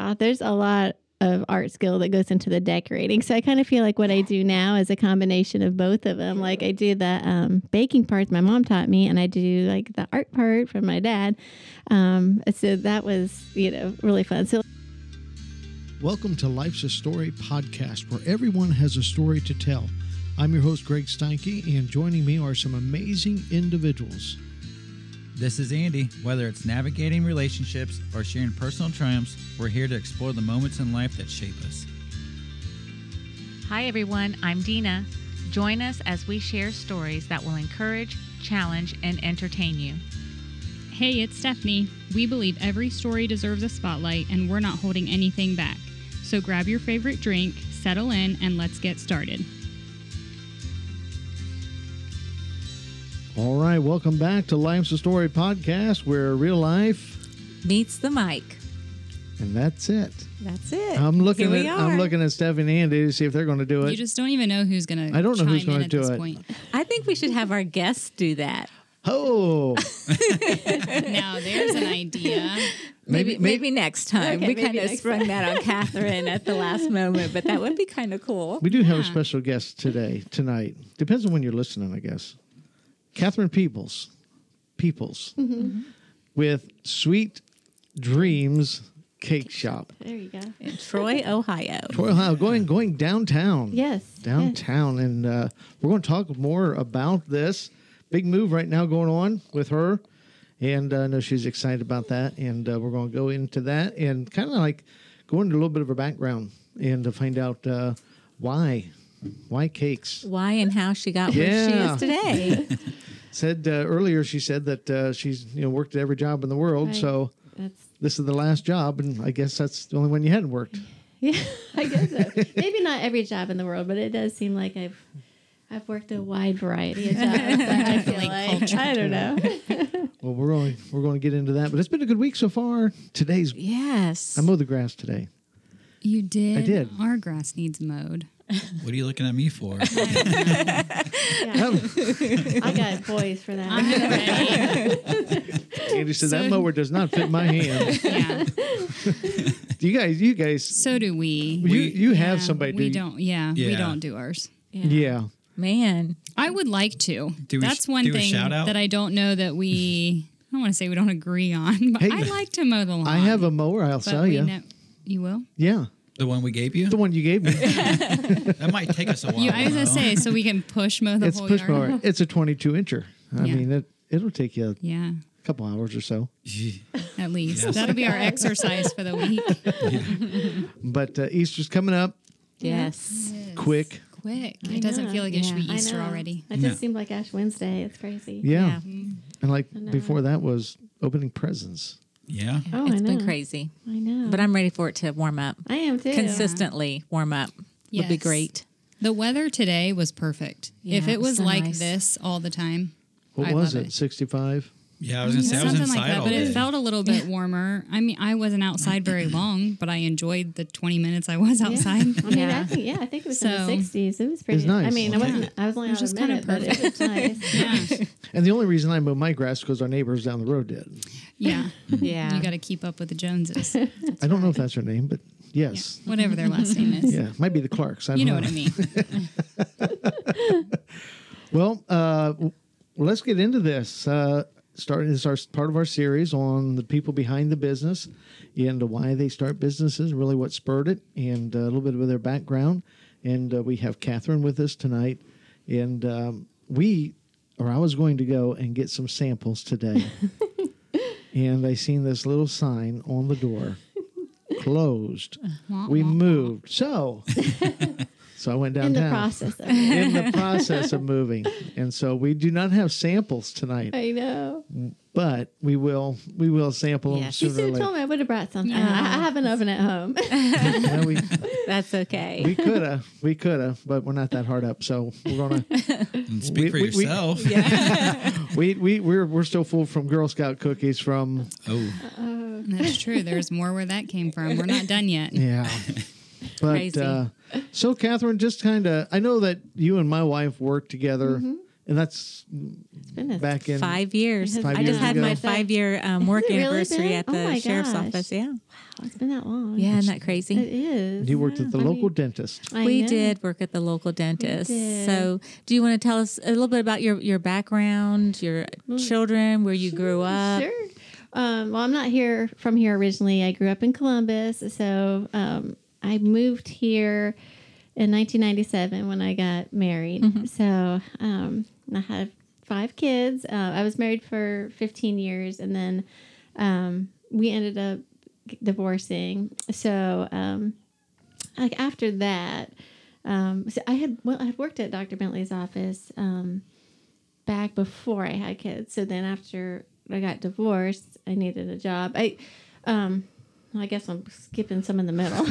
there's a lot of art skill that goes into the decorating. So I kind of feel like what I do now is a combination of both of them. Like I do the baking parts my mom taught me, and I do like the art part from my dad. So that was, really fun. So welcome to Life's a Story podcast, where everyone has a story to tell. I'm your host, Greg Steinke, and joining me are some amazing individuals. This is Andy. Whether it's navigating relationships or sharing personal triumphs, we're here to explore the moments in life that shape us. Hi, everyone. I'm Dina. Join us as we share stories that will encourage, challenge, and entertain you. Hey, it's Stephanie. We believe every story deserves a spotlight, and we're not holding anything back. So grab your favorite drink, settle in, and let's get started. All right, welcome back to Life's a Story podcast, where real life meets the mic. And that's it. That's it. I'm looking at Stephanie and Andy to see if they're going to do it. You just don't even know who's going to. I don't know who's going to do it. Point. I think we should have our guests do that. Oh, now there's an idea. Maybe next time. Okay, we kind of sprung that on Catherine at the last moment, but that would be kind of cool. We do have a special guest tonight. Depends on when you're listening, I guess. Catherine Peoples, with Sweet Dreams Cake Shop. there you go. In Troy, Ohio. Going downtown. Yes. Downtown. Yes. And we're going to talk more about this big move right now going on with her. And I know she's excited about that. And we're going to go into that and kind of like go into a little bit of her background and to find out why cakes. Why and how she got where she is today. Said earlier, she said that she's worked at every job in the world. Right. So this is the last job, and I guess that's the only one you hadn't worked. Yeah, I guess so. Maybe not every job in the world, but it does seem like I've worked a wide variety of jobs. I feel like I don't know. Well, we're going to get into that, but it's been a good week so far. Yes. I mowed the grass today. You did? I did. Our grass needs mowed. What are you looking at me for? Yeah. I got boys for that. Andy said that mower does not fit my hand. Yeah. You guys. So do we. You have somebody. We don't. Yeah, we don't do ours. Yeah. Man. I would like to. Do we That's one do a thing shout out? that I don't know that we. I don't want to say we don't agree on, but Hey, I like to mow the lawn. I have a mower. I'll sell you. You will? Yeah. The one we gave you? The one you gave me. That might take us a while. I was going to say, so we can push mow the It's whole push yard. mower. It's a 22-incher. I mean, it'll take you a couple hours or so. At least. Yes. That'll be our exercise for the week. But Easter's coming up Yes. quick. It doesn't feel like it should be I Easter know. already. It just seemed like Ash Wednesday. It's crazy. Yeah. Yeah. And like before that was opening presents. Yeah. Oh, It's I know. been crazy. I know. But I'm ready for it to warm up. I am too. Consistently warm up would be Yes. great. The weather today was perfect. Yeah, if it it was was so like nice. this all the time, What I was love it? 65? Yeah, I was going to say, I was something inside like that, all but day. it felt a little bit warmer. I mean, I wasn't outside very long, but I enjoyed the 20 minutes I was outside. I mean, Yeah. I think it was So- in the 60s. It was pretty. It's nice. I mean, I was only It was out just a kinda minute, but it was nice. Yeah. And the only reason I mow my grass is because our neighbors down the road did. Yeah. Yeah. You got to keep up with the Joneses. I don't know if that's her name, but yes. Whatever their last name is. Yeah, might be the Clarks. I don't You know what I mean. Well, let's get into this. Starting this is part of our series on the people behind the business and why they start businesses, really what spurred it, and a little bit of their background. And we have Catherine with us tonight. And I was going to go and get some samples today. And I seen this little sign on the door, closed. We moved. So I went In downtown. the process of it. In the process of moving. And so we do not have samples tonight, I know. but we will sample them Yes. You sooner or should have later. told me I would have brought something. Yeah. I have an oven at home. Yeah, That's okay. we could have, but we're not that hard up. So we're gonna. And speak for we- yourself. We're still full from Girl Scout cookies from. Oh, That's true. There's more where that came from. We're not done yet. Yeah. But Crazy. so Catherine, just kind of, I know that you and my wife work together And that's Goodness. back in 5 years. It has I been just had ago. my 5-year work it really anniversary been? at Oh the my sheriff's gosh. office. Yeah. Oh, it's been that long. Yeah, isn't that crazy? It is. You worked at the I local mean, dentist. I We know. did work at the local dentist. did. So, do you want to tell us a little bit about your background, your children, where you grew up? Sure. Well, I'm not from here originally. I grew up in Columbus. So I moved here in 1997 when I got married. Mm-hmm. So I had 5 kids. I was married for 15 years, and then we ended up divorcing. So like after that, so I had worked at Dr. Bentley's office back before I had kids. So then after I got divorced, I needed a job. I guess I'm skipping some in the middle.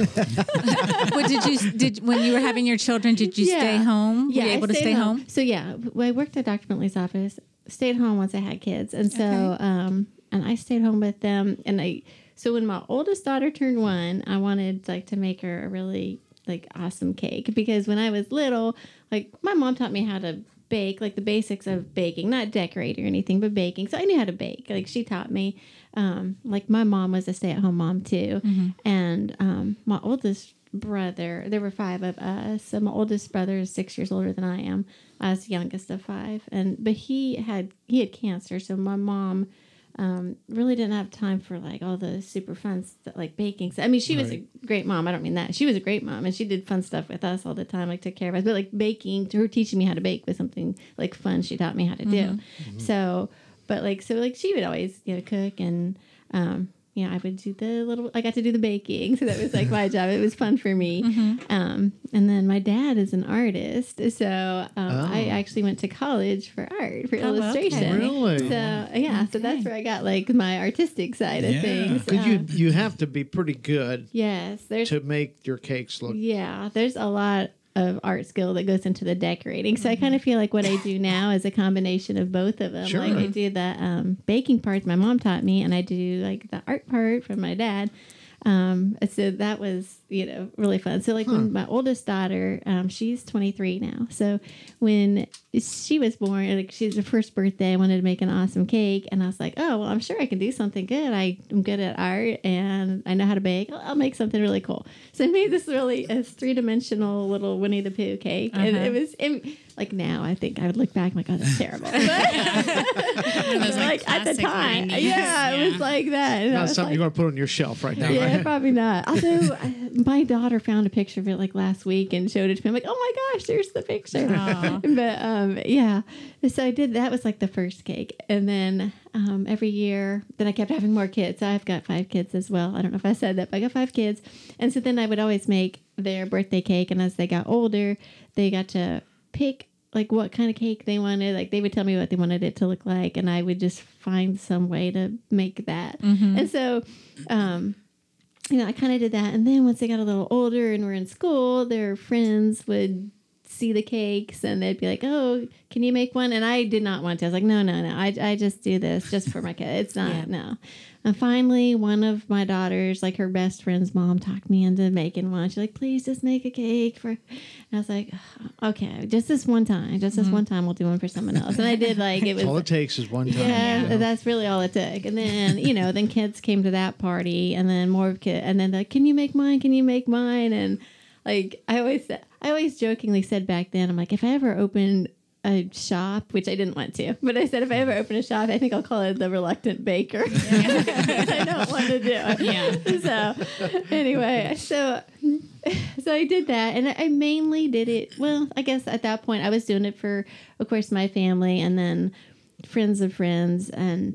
What when you were having your children? Did you stay home? Yeah, were you able I to stayed stay home? So yeah, I worked at Dr. Bentley's office. Stayed home once I had kids, and so and I stayed home with them. And so when my oldest daughter turned 1, I wanted to make her a really awesome cake, because when I was little, my mom taught me how to bake, the basics of baking, not decorating or anything, but baking. So I knew how to bake. She taught me. My mom was a stay-at-home mom too, and my oldest brother. There were 5 of us. So my oldest brother is 6 years older than I am. I was the youngest of 5, but he had cancer. So my mom really didn't have time for all the super fun stuff like baking. So, I mean, she was a great mom. I don't mean that. She was a great mom, and she did fun stuff with us all the time, took care of us. But baking, her teaching me how to bake was something fun. She taught me how to do. So, but she would always cook, and I would do I got to do the baking, so that was my job. It was fun for me. And then my dad is an artist, so I actually went to college for art, for illustration. okay. Really? So so that's where I got my artistic side of Yeah. things. Because you have to be pretty good Yes, there's to make your cakes look. there's a lot of art skill that goes into the decorating. So I kind of feel like what I do now is a combination of both of them. Sure. I do the baking parts my mom taught me, and I do the art part from my dad. So that was really fun. So when my oldest daughter, she's 23 now. So when she was born, she's her first birthday, I wanted to make an awesome cake, and I was like, oh well, I'm sure I can do something good. I'm good at art, and I know how to bake. I'll make something really cool. So I made this really 3-dimensional little Winnie the Pooh cake, and it was now I think I would look back and oh, that's terrible. One of those, At the classic time, 90s. it was like that. And I Not was something you're going to put on your shelf right now. yeah, Right? probably not. Although my daughter found a picture of it last week and showed it to me. I'm like, oh my gosh, there's the picture. Aw. But so I did. That was the first cake, and then every year, then I kept having more kids. So I've got 5 kids as well. I don't know if I said that, but I got 5 kids, and so then I would always make their birthday cake. And as they got older, they got to pick what kind of cake they wanted. They would tell me what they wanted it to look like, and I would just find some way to make that. And so I kind of did that. And then once they got a little older and were in school, their friends would see the cakes, and they'd be like, oh, can you make one? And I did not want to. I was like, no. I just do this just for my kids. It's not, no. And finally, one of my daughters, her best friend's mom, talked me into making one. She's like, please just make a cake for. And I was like, okay, just this one time. Just this one time, we'll do one for someone else. And I did it was. All it takes is one time. Yeah, that's really all it took. And then, then kids came to that party, and then more kids, and then can you make mine? Can you make mine? And I always jokingly said back then, I'm like, if I ever open a shop, which I didn't want to, but I said if I ever open a shop, I think I'll call it the Reluctant Baker. I don't want to do it. Yeah. So anyway, so I did that, and I mainly did it. Well, I guess at that point I was doing it for, of course, my family, and then friends of friends, and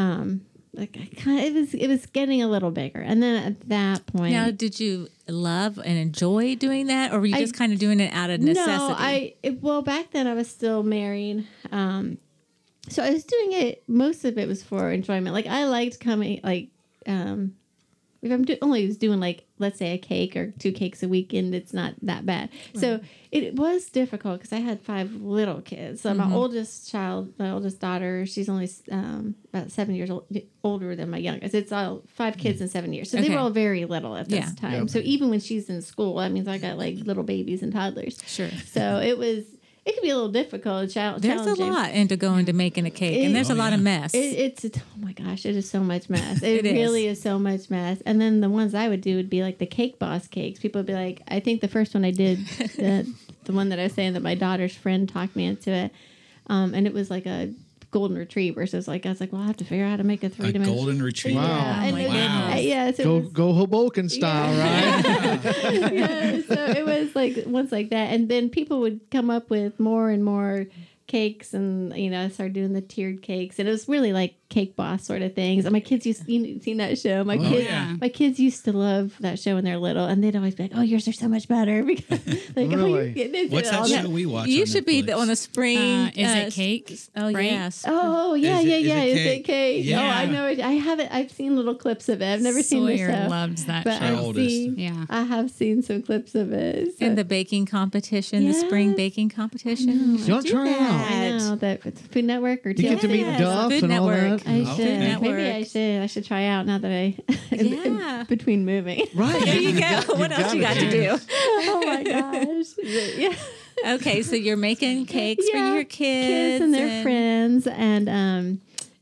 it was getting a little bigger. And then at that point, Now, did you love and enjoy doing that, or were you just kind of doing it out of necessity? No, back then I was still married. So I was doing it, most of it was for enjoyment. I liked coming, if I'm only doing let's say a cake or 2 cakes a week, and it's not that bad. Right. So it was difficult because I had 5 little kids. So my oldest daughter, she's only about 7 years older than my youngest. It's all 5 kids in 7 years. So they were all very little at this time. Yep. So even when she's in school, that means I got little babies and toddlers. Sure. So it it can be a little difficult. There's Challenging. a lot into going to making a cake, and there's a lot of mess. It's oh my gosh, it is so much mess. It It really is so much mess. And then the ones I would do would be like the Cake Boss cakes. People would be like, I think the first one I did, the one that I was saying that my daughter's friend talked me into it, and it was like a golden retriever. So it's like I was like, well, I have to figure out how to make a 3-dimensional golden retriever. Wow. Yeah, and my it was- goodness. yes, it Go was- go Hoboken style, right? yeah, so it was like ones like that, and then people would come up with more and more cakes, and I started doing the tiered cakes, and it was really like Cake Boss sort of things. And my kids seen that show. My kids used to love that show when they're little, and they'd always be like, "Oh, yours are so much better," because like, oh, Really? you're getting into What's that all show we watch? You on should be Netflix? on the spring. Is it cake? Oh, right? yes. Oh yeah, Is it- yeah. is it Is it cake? Yeah. Oh, I know it. I haven't. I've seen little clips of it. I've never seen the Sawyer show, loves that but show. Our I've oldest. seen. Yeah. I have seen some clips of it. So. And the baking competition, the spring Yes. baking competition. You don't try it out. I know that it's Food Network or You get to meet Yes, Duff Food and all Network. that. I Okay. should. Network. Maybe I should. I should try out now that I Yeah. between moving. Right. There you go. What else you got to do? Oh my gosh. Yeah. Okay, so you're making cakes for Yeah, your kids and their friends, and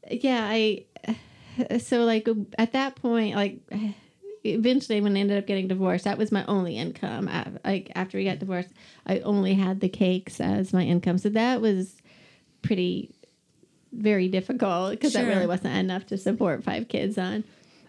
so like at that point, like eventually when I ended up getting divorced, that was my only income. Like after we got divorced, I only had the cakes as my income, so that was very difficult because that Sure. really wasn't enough to support 5 kids on.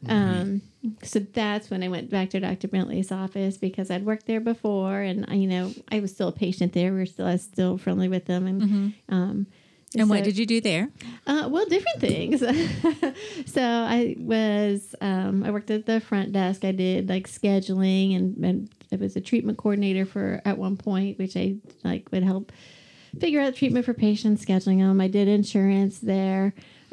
So that's when I went back to Dr. Bentley's office because I'd worked there before, and I was still a patient there. I was still friendly with them, and And what did you do there? well, different things. So I worked at the front desk. I did like scheduling, and I was a treatment coordinator at one point, which I would help figure out treatment for patients, scheduling them. I did insurance there.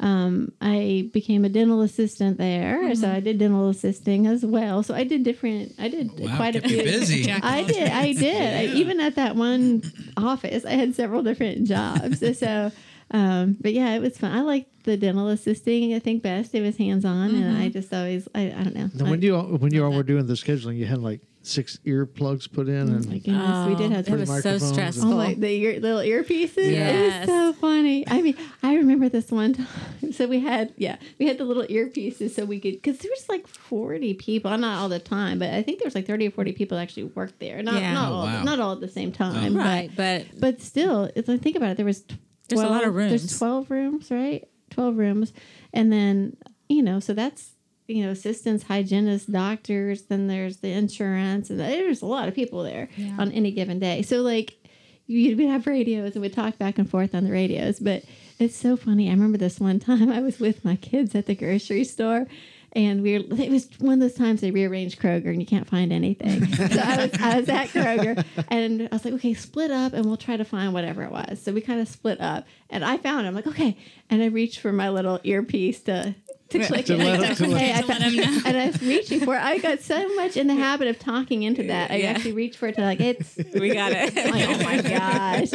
I became a dental assistant there, so I did dental assisting as well. So I did Wow, quite a kept you few. busy. Jack I did. Even at that one office, I had several different jobs. So, but yeah, it was fun. I liked the dental assisting, I think, best. It was hands-on, and I just always, I don't know. Now, when you all were doing the scheduling, you had like 6 earplugs put in, Oh and my goodness, we did have It was so microphones. stressful. Oh my, the little earpieces. Yes. It was so funny. I mean, I remember this one time. So we had the little earpieces so we could, because there was like 40 people, not all the time, but I think there was like 30 or 40 people that actually worked there. Not Oh, wow. not all at the same time. Right, But still, it's like, think about it. There was 12, There's a lot of rooms. There's 12 rooms, right? 12 rooms. And then, so that's, assistants, hygienists, doctors, then there's the insurance, and there's a lot of people there on any given day. So like we'd have radios and we'd talk back and forth on the radios. But it's so funny. I remember this one time I was with my kids at the grocery store, and it was one of those times they rearranged Kroger and you can't find anything. So I was at Kroger, and I was like, okay, split up and we'll try to find whatever it was. So we kind of split up, and I found it. I'm like, okay. And I reached for my little earpiece to click it. And I was reaching for it. I got so much in the habit of talking into that. I actually reached for it to we got it. like, oh my gosh.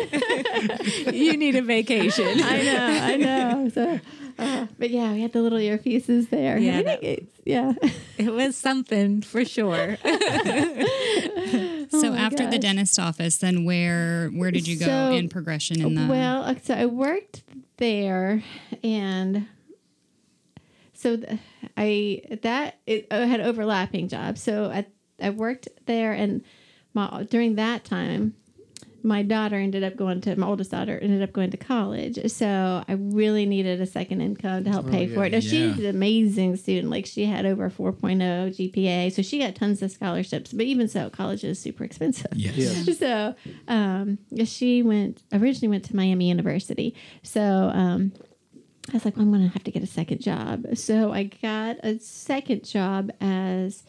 You need a vacation. I know. So, but yeah, we had the little earpieces there. Yeah, I think It was something for sure. So my after the gosh. dentist office, then where did you go So- in progression in the? Well, so I worked there, and so I had overlapping jobs. So I worked there, and during that time, my oldest daughter ended up going to college. So I really needed a second income to help pay for it. Now, she's an amazing student. Like, she had over a 4.0 GPA. So she got tons of scholarships. But even so, college is super expensive. Yes. So she originally went to Miami University. So I was like, well, I'm going to have to get a second job. So I got a second job as...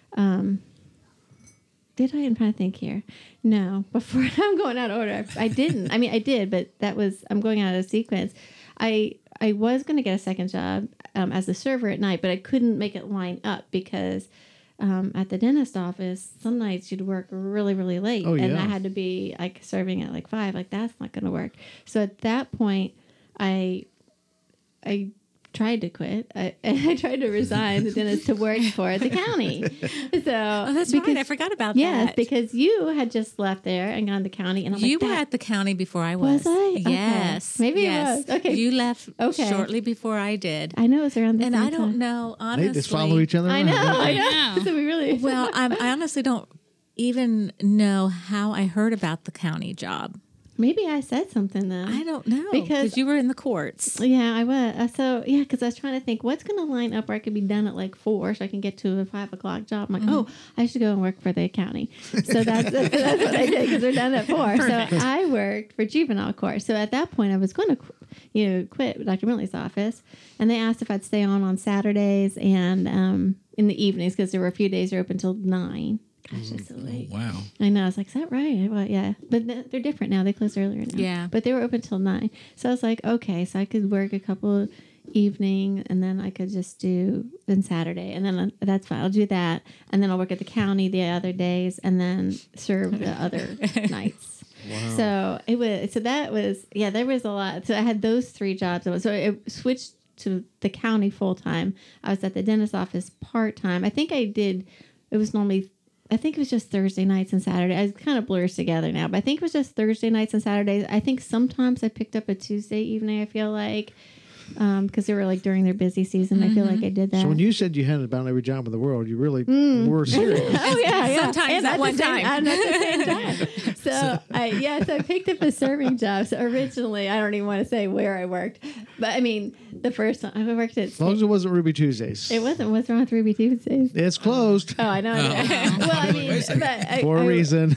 did I? I'm trying to think here. No, before I'm going out of order. I didn't. I mean, I did, but I'm going out of sequence. I was going to get a second job as a server at night, but I couldn't make it line up because at the dentist office, some nights you'd work really, really late. Oh, And yeah. I had to be like serving at like 5. Like, that's not going to work. So at that point, I tried to quit. I tried to resign the dentist to work for the county. So that's right. I forgot about that. Yes, because you had just left there and gone to the county, and I'm you like, were at the county before I was. Was I? Okay. Yes. Maybe yes. it was. Okay. You left Okay. shortly before I did. I know it's around the And same I don't time. know, honestly. They just follow each other I around. know. don't I they? know. So we really Well, I honestly don't even know how I heard about the county job. maybe I said something though. I don't know. Because- you were in the courts. Yeah, I was. So yeah, because I was trying to think what's going to line up where I could be done at like 4, so I can get to a 5 o'clock job. I'm like, oh, I should go and work for the county. So that's what I did because they're done at 4. So I worked for juvenile court. So at that point, I was going to, quit Dr. Bentley's office, and they asked if I'd stay on Saturdays and in the evenings because there were a few days they're open till 9. Gosh, it's so late. Wow. I know. I was like, is that right? Well, yeah. But they're different now. They close earlier now. Yeah. But they were open till 9. So I was like, okay, so I could work a couple evening and then I could just do then Saturday. And then that's fine. I'll do that. And then I'll work at the county the other days and then serve the other nights. Wow. So there was a lot. So I had those 3 jobs. So it switched to the county full time. I was at the dentist office part time. I think it was just Thursday nights and Saturday. It kind of blurs together now, but I think it was just Thursday nights and Saturdays. I think sometimes I picked up a Tuesday evening, I feel like, because they were like during their busy season. I feel like I did that. So when you said you had about every job in the world, you really were serious. Oh yeah. Sometimes and at one time. And at the same time. So I picked up a serving job. So originally, I don't even want to say where I worked, but I mean the first one I worked at. As long as it wasn't Ruby Tuesdays. It wasn't. What's wrong with Ruby Tuesdays? It's closed Oh, I know. Well, I mean, Wait a second. but for a reason.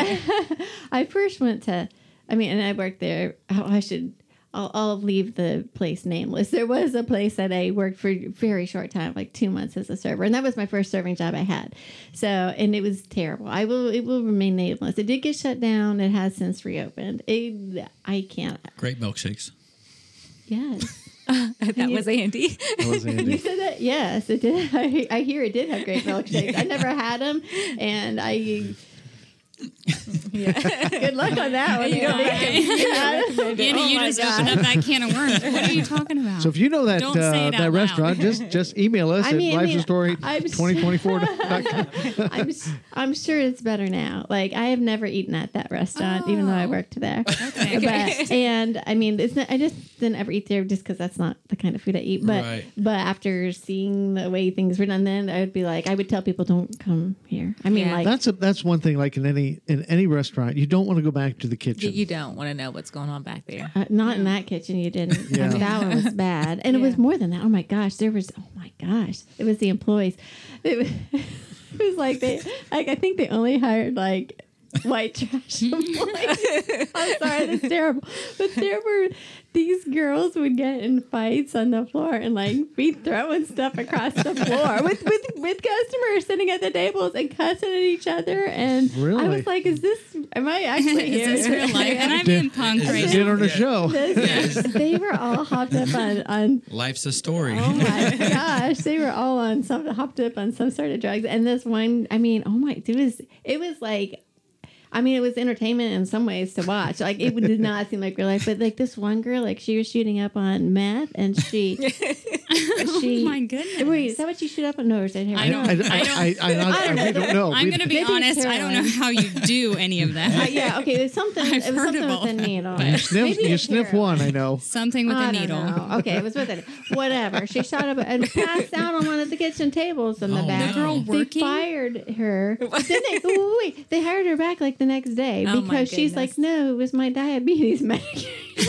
I first went to. I mean, and I worked there. I'll leave the place nameless. There was a place that I worked for a very short time, like 2 months as a server, and that was my first serving job I had. So, and it was terrible. It will remain nameless. It did get shut down. It has since reopened. I can't. Great milkshakes. Yes. That was Andy. That was You Andy. said that? Yes, it did. I hear it did have great milkshakes. I never had them, and good luck on that one. You don't Andy. Andy, you just opened up that can of worms. What are you talking about? So if you know that Don't say it out that loud. restaurant, just email us I at mean, lifestory2024.com. I'm sure it's better now. Like I have never eaten at that restaurant, even though I worked there. Okay. But and I mean, it's not, I just didn't ever eat there just because that's not the kind of food I eat. But Right. but after seeing the way things were done, then I would be like, I would tell people, don't come here. I mean, Yeah. like That's one thing. Like in any restaurant, you don't want to go back to the kitchen. You don't want to know what's going on back there. not in that kitchen. You didn't. Yeah. I mean, that one was bad, and it was more than that. Oh my gosh, it was the employees. It was like I think they only hired like white trash employees. I'm sorry, that's terrible. But these girls would get in fights on the floor and like be throwing stuff across the floor with customers sitting at the tables and cussing at each other. And I Really? was like, am I actually here? Is this real life? And I'm being punked right Get now. on the show. They were all hopped up on Life's a story. oh my gosh, they were all hopped up on some sort of drugs. And this one, I mean, it was like, I mean, it was entertainment in some ways to watch. Like, it did not seem like real life. But, like, this one girl, like, she was shooting up on meth, and she... Oh my goodness. Wait, is that what you shoot up on? No, or is that I don't- I really don't know. I'm going to be Maybe it's honest. I don't know heroin. how you do any of that. Yeah, okay, it was something, I've heard with of all a that, needle. but- You sniff one, I know. Something with I a don't needle. know. Okay, it was with it. Whatever. She shot up and passed out on one of the kitchen tables in the Oh, back. no. The girl They working? fired her. Then they hired her back like the next day Oh, my because she's goodness. like, no, it was my diabetes medication.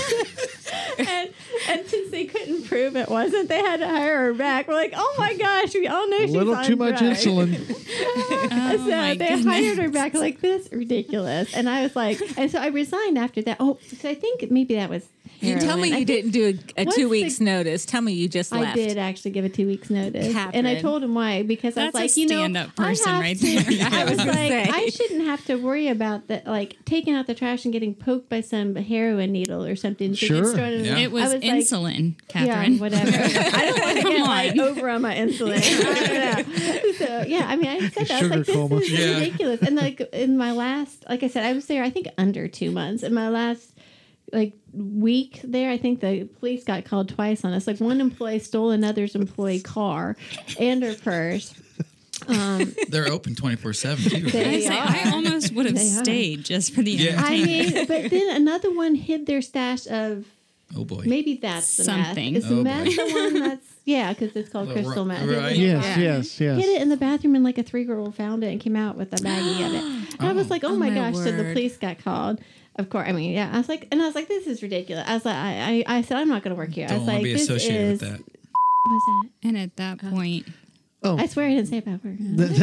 and since they couldn't prove it wasn't, they had to hire her back. We're like, oh my gosh, we all know A she's little on too much drugs. insulin. Oh, So my they goodness. hired her back like this, ridiculous. And I was like, and so I resigned after that. Oh, so I think maybe that was You tell me heroin. I you think- didn't do a What's 2 the- weeks notice. Tell me you just left. I did actually give a 2 weeks notice, and I Catherine. told him why because I was That's like, a stand-up person I have right to- there. I was gonna like, say. I shouldn't have to worry about that, like taking out the trash and getting poked by some heroin needle or something. So Sure. it's thrown in- Yeah. It was, I like, insulin, yeah, Catherine. whatever. I don't want to get Come like on. over on my insulin. I don't know. So yeah, I mean, I said that. I was Sugar like, this coma. is Yeah. ridiculous. And like in my last, like I said, I was there I think under 2 months. In my last week there. I think the police got called twice on us. Like one employee stole another's employee car and her purse. They're open 24/7 too. They Right? are. I almost would have They are. stayed just for the Yeah. I entertainment. mean, but then another one hid their stash of Oh boy. maybe that's the Something. meth. Is Oh, the meth boy. the one that's because it's called The crystal ro- meth. right. Yes. Hid it in the bathroom and like a 3-year-old found it and came out with a baggie of it. And I was like, oh my my gosh. So the word. police got called. Of course. I mean, yeah. I was like, this is ridiculous. I was like, I said, I'm not going to work here. I Don't was want like, to be this associated is, with that. what was that? And at that point, Oh, I swear I didn't say a bad word.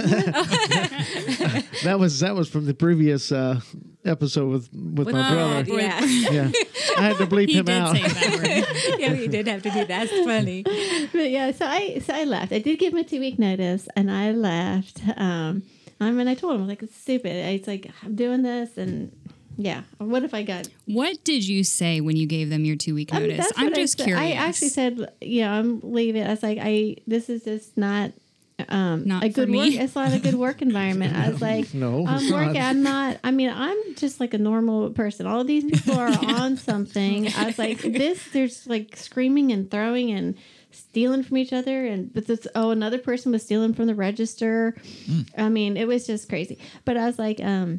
that was from the previous episode with my brother. Yeah. Yeah, I had to bleep he him did out. say that word. Yeah, you did have to do that. That's funny. But yeah, so I left. I did give him a 2-week notice, and I left. I mean, I told him, I was like, it's stupid. It's like, I'm doing this, and yeah. What if I got... What did you say when you gave them your 2-week notice? that's I'm what I just said. curious. I actually said, I'm leaving. I was like, this is just not... Not a for good me. work. It's not a good work environment. I was like, No, I'm it's working. not. I'm not. I mean, I'm just like a normal person. All of these people are on something. I was like, there's like screaming and throwing and stealing from each other, and another person was stealing from the register. I mean, it was just crazy. But I was like,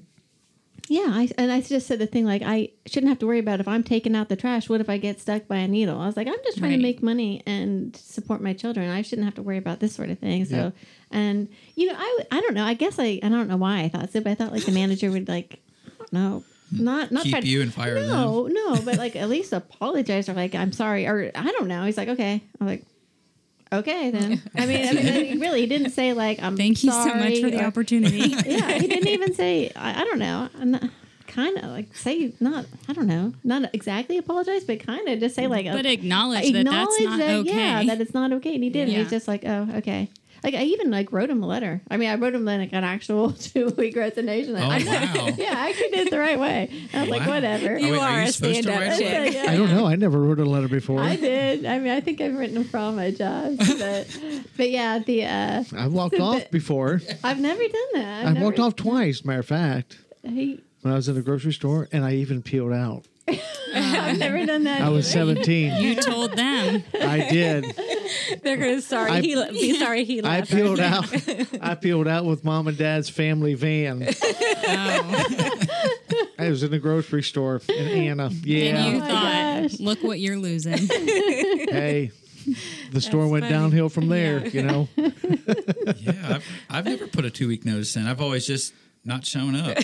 I just said the thing like, I shouldn't have to worry about if I'm taking out the trash. What if I get stuck by a needle? I was like, I'm just trying to Right. make money and support my children. I shouldn't have to worry about this sort of thing. So, and I don't know. I guess I don't know why I thought so, but I thought like the manager would like, I don't know, not Keep try to, you and fire them. no, but like at least apologize or like I'm sorry or I don't know. He's like, okay. I'm like, okay then. I mean, really, he didn't say like I'm. Thank you so much sorry for the or- opportunity. Yeah, he didn't even say. I don't know. Kind of like say not. I don't know. Not exactly apologize, but kind of just say like. But acknowledge that that's not okay. Yeah, that it's not okay, and he did. Yeah. He's just like, oh, okay. Like I even like wrote him a letter. I mean, I wrote him like an actual 2-week resignation. Oh, I know. wow. Yeah, I actually did it the right way. I was like, Wow. whatever. Oh, You wait, are you a supposed to stand-up write chick. one? Yeah. I don't know. I never wrote a letter before. I did. I mean, I think I've written them for all my jobs, but yeah, I've walked off before. I've never done that. I've walked off twice, matter of fact, He, when I was in the grocery store, and I even peeled out. I've never done that. I was either. 17. You told them. I did. They're gonna be sorry he I left. peeled out. I peeled out with mom and dad's family van. Oh. I was in the grocery store in Anna. Yeah. And you my thought, gosh. look what you're losing. Hey, the store went funny. downhill from there. You know. Yeah, I've never put a 2-week notice in. I've always just not shown up.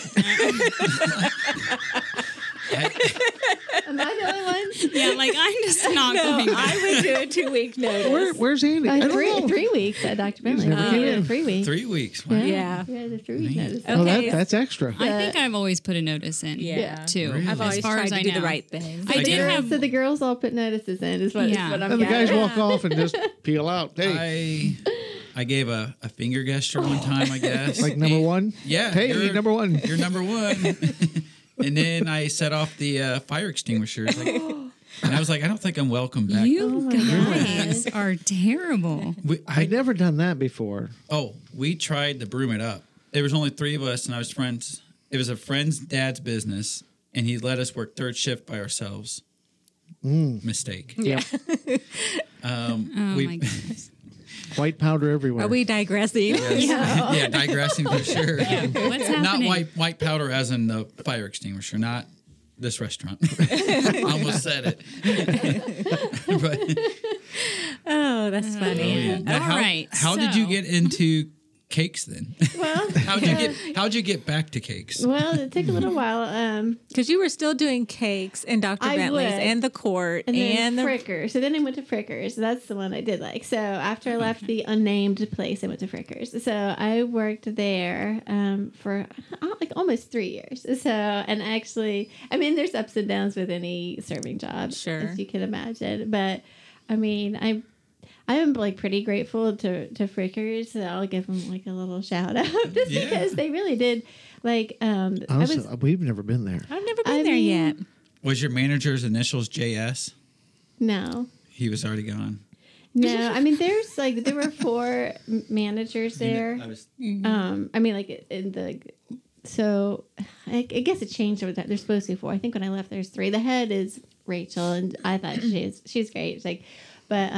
Am I the only one? Yeah, like I'm just not going back. I would do a 2-week notice. Where's Andy? I don't know. 3 weeks at Dr. Bentley. never Yeah, came. 3 weeks. 3 weeks. Wow. Yeah. Yeah, the 3-week notice. Oh, Okay. that's extra. I think I've always put a notice in. Yeah. Too. Really? I've As always far tried as to I do know. the right thing. I did have. So the girls all put notices in is what, Yeah. is what I'm And the guys gathering. walk off and just peel out. Hey, I gave a finger gesture one time, I guess. like number one. Yeah. Hey, you're number one. You're number one. And then I set off the fire extinguishers. And I was like, I don't think I'm welcome back. You my guys are terrible. I'd never done that before. We tried to broom it up. There was only 3 of us, and I was friends. It was a friend's dad's business, and he let us work 3rd shift by ourselves. Mistake. Yeah. Oh my goodness. White powder everywhere. Are we digressing? Yeah, digressing for sure. What's happening? Not white powder as in the fire extinguisher, not this restaurant. I almost said it. But, Oh, that's funny. yeah. Now, All right, How did you so- get into cakes then? Well, How'd you get back to cakes? well, it took a little while. Because you were still doing cakes and Dr. I Bentley's would. and the court And then the Frickers. So then I went to Frickers. That's the one I did like. So after I left the unnamed place, I went to Frickers. So I worked there for like almost 3 years. So, and actually, I mean, there's ups and downs with any serving job, Sure. as you can imagine. But I mean, I'm like pretty grateful to Frickers. So I'll give them like a little shout out just Yeah. because they really did like. Honestly, we've never been there. I've never been I there mean- yet. Was your manager's initials JS? No. He was already gone. No, I mean there were 4 managers there. I was I mean like in the so I guess it changed over that. There's supposed to be 4. I think when I left, there's 3. The head is Rachel, and I thought she's great. It's like, but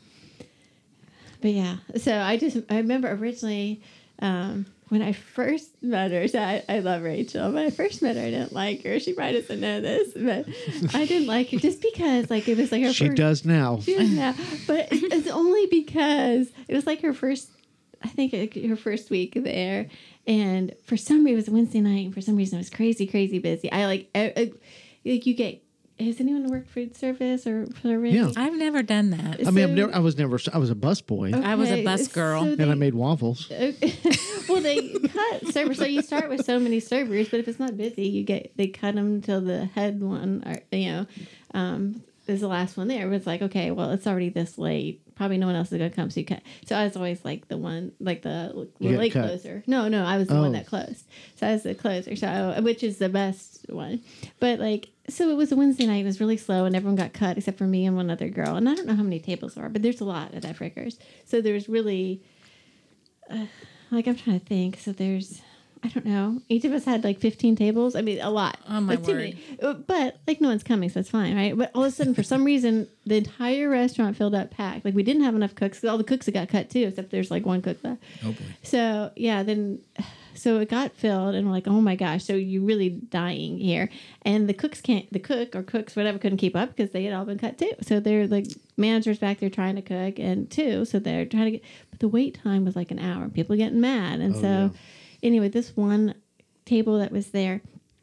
yeah. So I remember originally when I first met her. So I love Rachel. When I first met her, I didn't like her. She probably doesn't know this, but I didn't like her just because like it was like her. She does now. She does now, but it's only because it was like her first. I think her first week there, and for some reason it was a Wednesday night, and for some reason it was crazy busy. I you get. Has anyone worked food service or service? Yeah. I've never done that. I mean, I was a bus boy, I was a bus girl. and I made waffles. Well, they cut servers, so you start with so many servers, but if it's not busy, they cut them till the head one, or, is the last one there. It was like, okay, well, it's already this late. Probably no one else is going to come, so you cut. So I was always like the one, like the late closer. No, I was the one that closed. So I was the closer, so which is the best one. But like, so it was a Wednesday night. It was really slow, and everyone got cut except for me and one other girl. And I don't know how many tables there are, but there's a lot at that Frickers. So there's really, like, I'm trying to think. So there's, I don't know. Each of us had like 15 tables. I mean, a lot. Oh, my That's too word. many. But like no one's coming, so it's fine, right? But all of a sudden, for some reason, the entire restaurant filled up packed. Like we didn't have enough cooks. All the cooks had got cut too, except there's like one cook left. Oh boy. So yeah, so it got filled, and we're like, oh my gosh, so you're really dying here. And the cooks whatever couldn't keep up because they had all been cut too. So they're like managers back there trying to cook and too. So they're trying to get, but the wait time was like an hour. People getting mad, and anyway, this one table that was there,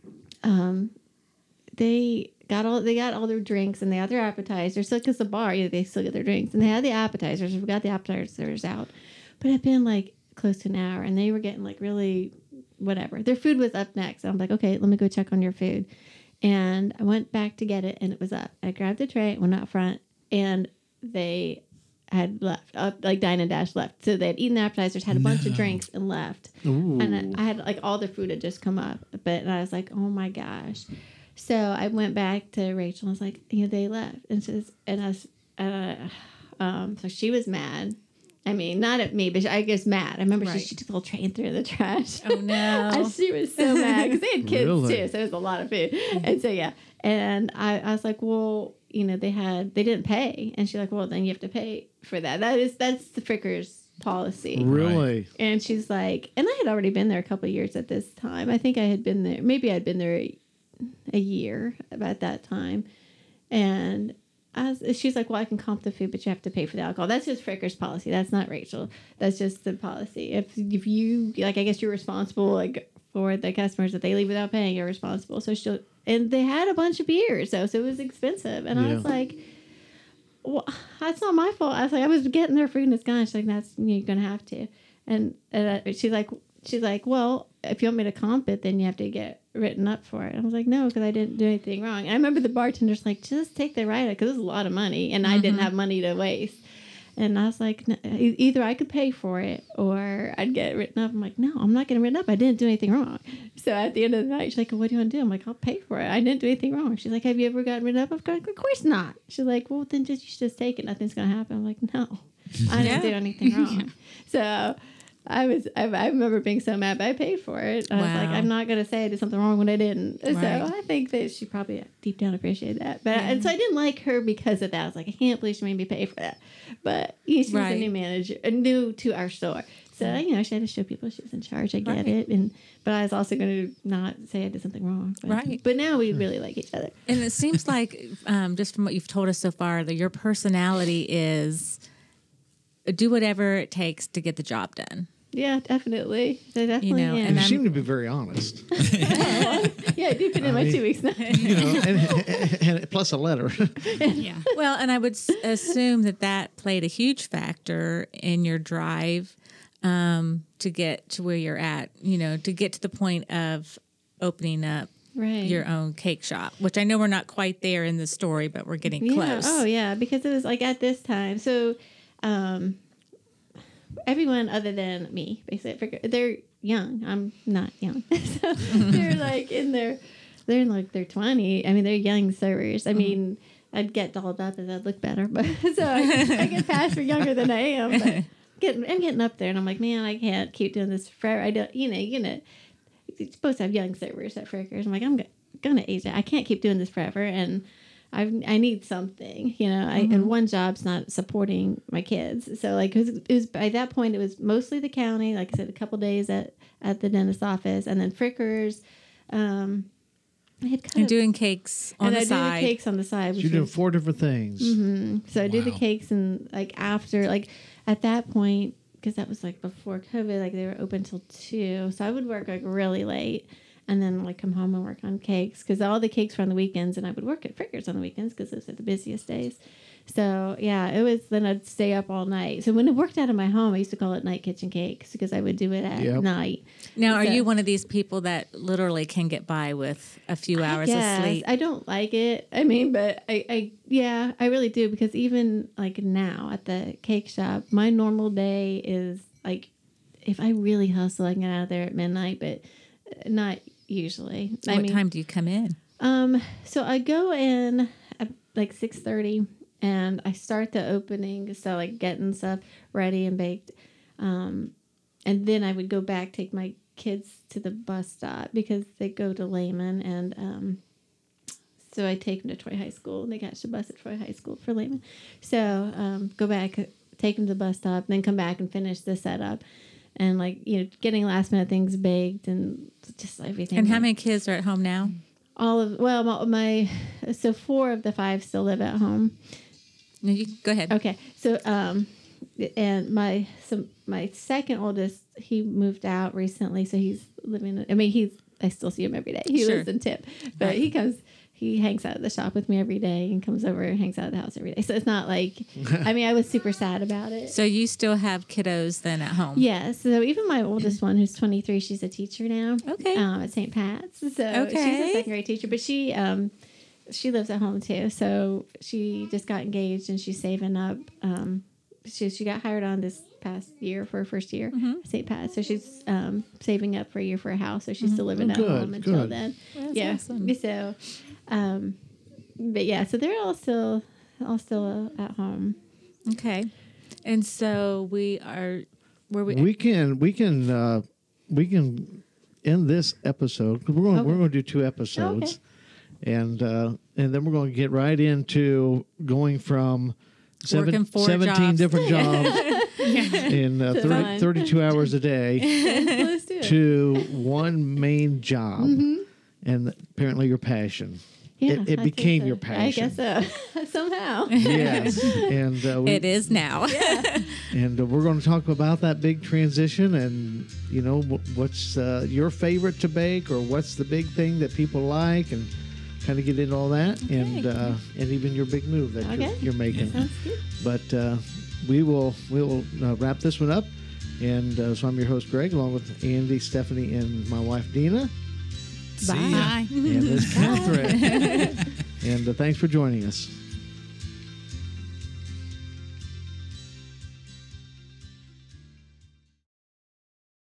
they got all their drinks and they had their appetizers. So because the bar, they still get their drinks, and they had the appetizers. We got the appetizers out, but it had been like close to an hour, and they were getting like really whatever. Their food was up next. I'm like, okay, let me go check on your food. And I went back to get it, and it was up. I grabbed the tray, went out front, and they had left, like Dine and Dash left. So they had eaten the appetizers, had a bunch of drinks, and left. Ooh. And I had like all their food had just come up, and I was like, oh my gosh. So I went back to Rachel and I was like, they left, and so she was mad. I mean, not at me, but I guess mad. I remember she took the whole tray and threw it in the trash. Oh, no. And she was so mad because they had kids Really? too, so it was a lot of food. And so, yeah. And I was like, well, they didn't pay. And she's like, well, then you have to pay for that. That's the Frickers policy. Really? And she's like, and I had already been there a couple of years at this time. I think I had been there, maybe I'd been there a year about that time. And she's like, well, I can comp the food, but you have to pay for the alcohol. That's just Frickers policy. That's not Rachel. That's just the policy. If you, like, I guess you're responsible, like, for the customers that they leave without paying, you're responsible. So and they had a bunch of beers, so it was expensive. And I was like, well, that's not my fault. I was like, I was getting their food and it's gone. She's like, you're going to have to. And she's like, well, if you want me to comp it, then you have to get written up for it. I was like, no, because I didn't do anything wrong. And I remember the bartender's like, just take the write-up, because it was a lot of money, and I didn't have money to waste. And I was like, no, either I could pay for it or I'd get it written up. I'm like, no, I'm not getting written up. I didn't do anything wrong. So at the end of the night, she's like, well, what do you want to do? I'm like, I'll pay for it. I didn't do anything wrong. She's like, have you ever gotten written up? Of course not. She's like, well, then you should just take it. Nothing's going to happen. I'm like, no, I didn't do anything wrong. So I remember being so mad, but I paid for it. I was like, I'm not going to say I did something wrong when I didn't. Right. So I think that she probably deep down appreciated that. But and so I didn't like her because of that. I was like, I can't believe she made me pay for that. But she was a new manager, new to our store. So, she had to show people she was in charge. I get it. But I was also going to not say I did something wrong. But now we really like each other. And it seems like, just from what you've told us so far, that your personality is do whatever it takes to get the job done. Yeah, definitely. They definitely am. And you seem to be very honest. Yeah, I do put in my 2 weeks now. And plus a letter. Yeah. Well, and I would assume that played a huge factor in your drive to get to where you're at, to get to the point of opening up your own cake shop, which I know we're not quite there in the story, but we're getting close. Oh, yeah, because it was like at this time. So everyone other than me, basically, they're young. I'm not young. So they're like they're in like their 20s. I mean, they're young servers. I mean, I'd get dolled up and I'd look better, but so I get passed for younger than I am. But I'm getting up there, and I'm like, man, I can't keep doing this forever. I don't, you're supposed to have young servers at Frickers. I'm like, I'm gonna age it. I can't keep doing this forever, and I need something, you know. And one job's not supporting my kids, so like it was by that point it was mostly the county. Like I said, a couple days at the dentist's office, and then Frickers. I had kind You're of doing cakes on the I side. do the cakes on the side. So you're doing 4 different things. So I do the Wow. cakes, and like after, like at that point, because that was like before COVID, like they were open till 2. So I would work like really late, and then like come home and work on cakes, because all the cakes were on the weekends, and I would work at Frickers on the weekends because those are the busiest days. So yeah, it was. Then I'd stay up all night. So when it worked out of my home, I used to call it Night Kitchen Cakes, because I would do it at Yep. night. Now, are So- you one of these people that literally can get by with a few hours of Yes, sleep? I don't like it. I mean, but I really do, because even like now at the cake shop, my normal day is like, if I really hustle, I can get out of there at midnight, but not usually. What time do you come in? So I go in at like 6:30, and I start the opening, so like getting stuff ready and baked, and then I would go back, take my kids to the bus stop because they go to Lehman, and so I take them to Troy High School, and they catch the bus at Troy High School for Lehman. So go back, take them to the bus stop, then come back and finish the setup, and like, you know, getting last minute things baked and just everything. And how many kids are at home now? All of, well, my so 4 of the 5 still live at home. No, you go ahead. Okay, so and my second oldest, he moved out recently, so he's living. I mean, I still see him every day. He Sure. lives in Tip, but he hangs out at the shop with me every day and comes over and hangs out at the house every day. So it's not like, I mean, I was super sad about it. So you still have kiddos then at home? Yeah, so even my oldest one, who's 23, she's a teacher now. Okay. At St. Pat's. So she's Okay. a second grade teacher, but she lives at home too. So she just got engaged, and she's saving up. She got hired on this past year for her first year at St. Pat's. So she's saving up for a year for a house. So she's still living at home until then. That's Yeah. awesome. So, but yeah, so they're all still at home. Okay. And so we are where We can end this episode, 'cause we're going to do 2 episodes, and then we're going to get right into going from Working 4 17 jobs. different jobs in Fun. 32 hours a day Let's do it. to one main job, and apparently your passion. Yeah, it I became think so. your passion. I guess so. Somehow. Yes, and it is now. and we're going to talk about that big transition, and you know what's your favorite to bake, or what's the big thing that people like, and kind of get into all that, and even your big move that you're making. Sounds good. But we will wrap this one up, and so I'm your host Greg, along with Andy, Stephanie, and my wife Dina, See ya. Bye. and Miss Catherine. And thanks for joining us.